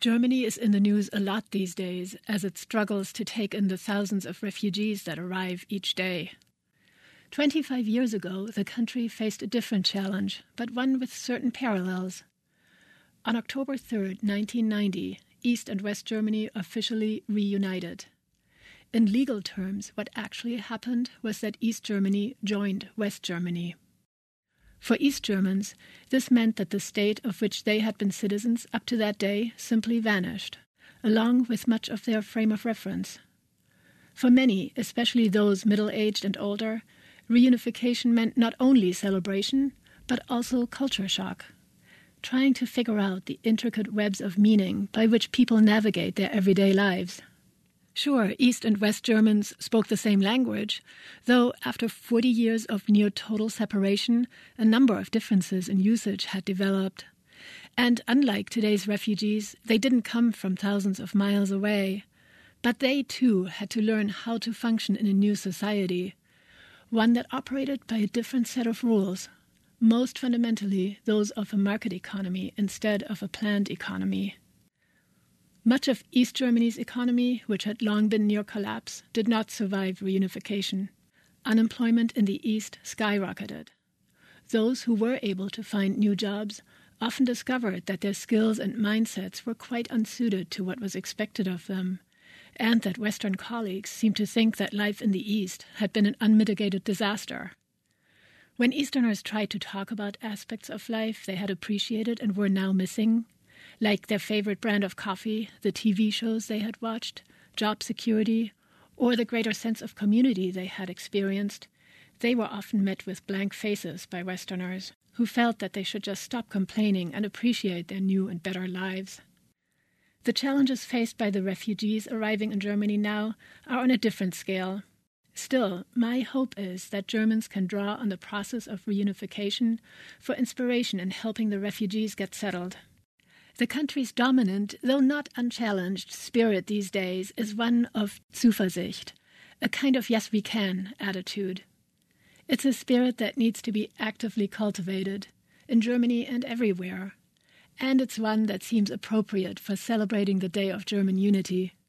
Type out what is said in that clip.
Germany is in the news a lot these days as it struggles to take in the thousands of refugees that arrive each day. 25 years ago, the country faced a different challenge, but one with certain parallels. On October 3, 1990, East and West Germany officially reunited. In legal terms, what actually happened was that East Germany joined West Germany. For East Germans, this meant that the state of which they had been citizens up to that day simply vanished, along with much of their frame of reference. For many, especially those middle-aged and older, reunification meant not only celebration, but also culture shock, trying to figure out the intricate webs of meaning by which people navigate their everyday lives. Sure, East and West Germans spoke the same language, though after 40 years of near-total separation, a number of differences in usage had developed. And unlike today's refugees, they didn't come from thousands of miles away. But they, too, had to learn how to function in a new society, one that operated by a different set of rules, most fundamentally those of a market economy instead of a planned economy. Much of East Germany's economy, which had long been near collapse, did not survive reunification. Unemployment in the East skyrocketed. Those who were able to find new jobs often discovered that their skills and mindsets were quite unsuited to what was expected of them, and that Western colleagues seemed to think that life in the East had been an unmitigated disaster. When Easterners tried to talk about aspects of life they had appreciated and were now missing, like their favorite brand of coffee, the TV shows they had watched, job security, or the greater sense of community they had experienced, they were often met with blank faces by Westerners, who felt that they should just stop complaining and appreciate their new and better lives. The challenges faced by the refugees arriving in Germany now are on a different scale. Still, my hope is that Germans can draw on the process of reunification for inspiration in helping the refugees get settled. The country's dominant, though not unchallenged, spirit these days is one of Zuversicht, a kind of yes we can attitude. It's a spirit that needs to be actively cultivated, in Germany and everywhere, and it's one that seems appropriate for celebrating the Day of German Unity.